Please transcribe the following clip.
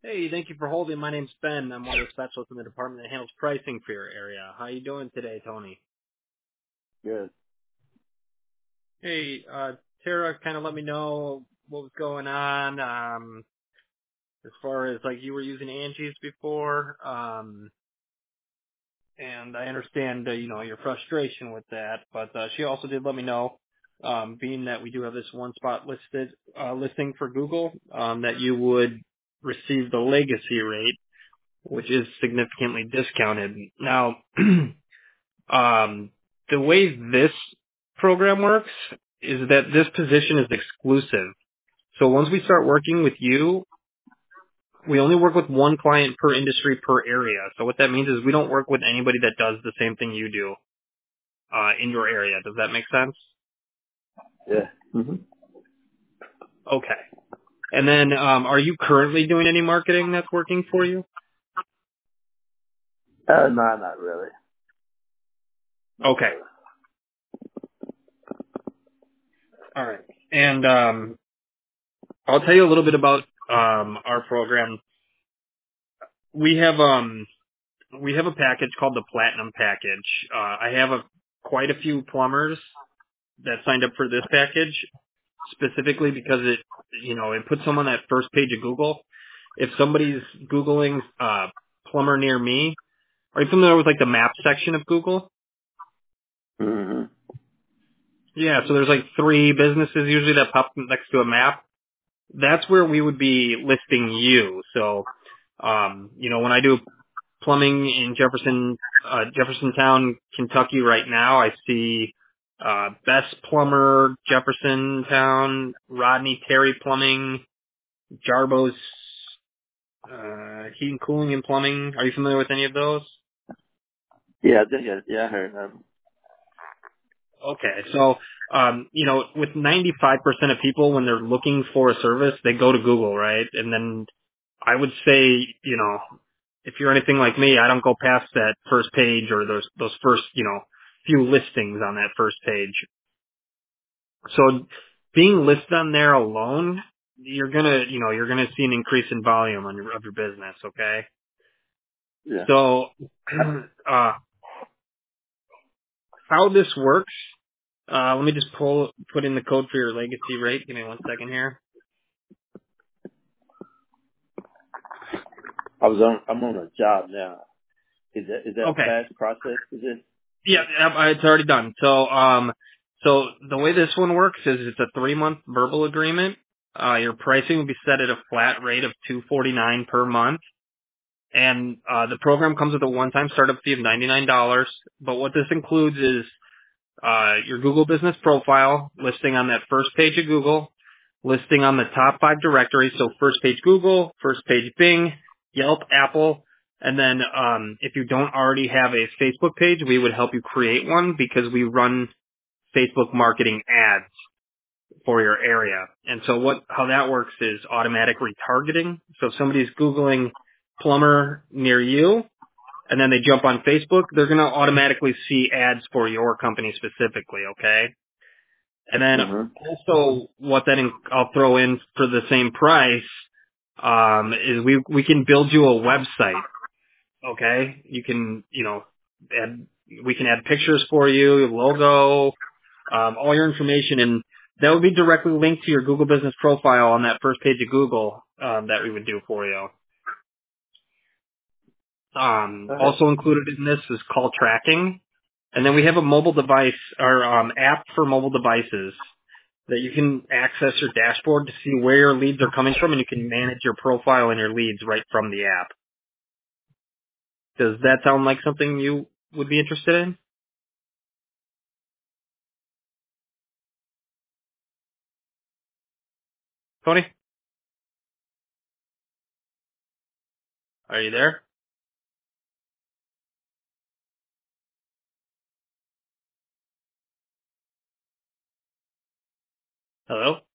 Hey, thank you for holding. My name's Ben. I'm one of the specialists in the department that handles pricing for your area. How you doing today, Tony? Good. Hey, Tara kind of let me know what was going on, as far as like you were using Angie's before, and I understand, your frustration with that, but, she also did let me know, being that we do have this one spot listing for Google, that you would receive the legacy rate, which is significantly discounted. Now, the way this program works is that this position is exclusive. So once we start working with you, we only work with one client per industry per area. So what that means is we don't work with anybody that does the same thing you do in your area. Does that make sense? Yeah. hmm Okay. And then are you currently doing any marketing that's working for you? No, not really. Not Okay. really. All right. And I'll tell you a little bit about our program. We have a package called the Platinum Package. I have quite a few plumbers that signed up for this package specifically because it puts them on that first page of Google. If somebody's Googling plumber near me, are you familiar with like the map section of Google? hmm Yeah, so there's like three businesses usually that pop next to a map. That's where we would be listing you. So, when I do plumbing in Jeffersontown, Kentucky right now, I see Best Plumber, Jeffersontown, Rodney Terry Plumbing, Jarbo's Heating, Cooling, and Plumbing. Are you familiar with any of those? Yeah, I heard them. Okay, so with 95% of people when they're looking for a service, they go to Google, right? And then I would say, if you're anything like me, I don't go past that first page or those first, few listings on that first page. So being listed on there alone, you're gonna see an increase in volume of your business, okay? Yeah. So how this works, let me just put in the code for your legacy rate. Give me 1 second here. I'm on a job now. Is that a Okay. fast process? Is it? Yeah, it's already done. So the way this one works is it's a 3-month verbal agreement. Your pricing will be set at a flat rate of $249 per month. And the program comes with a one-time startup fee of $99. But what this includes is your Google business profile, listing on that first page of Google, listing on the top 5 directories, so first page Google, first page Bing, Yelp, Apple, and then if you don't already have a Facebook page, we would help you create one because we run Facebook marketing ads for your area. And so how that works is automatic retargeting. So if somebody's Googling plumber near you, and then they jump on Facebook, they're going to automatically see ads for your company specifically, okay? And then hmm also I'll throw in for the same price, is we can build you a website, okay? You can, we can add pictures for you, your logo, all your information, and that would be directly linked to your Google business profile on that first page of Google, that we would do for you. Okay. Also included in this is call tracking. And then we have a mobile device or app for mobile devices that you can access your dashboard to see where your leads are coming from, and you can manage your profile and your leads right from the app. Does that sound like something you would be interested in? Tony, are you there? Hello?